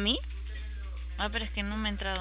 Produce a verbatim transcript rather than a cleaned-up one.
mí? Ah, pero es que no me ha entrado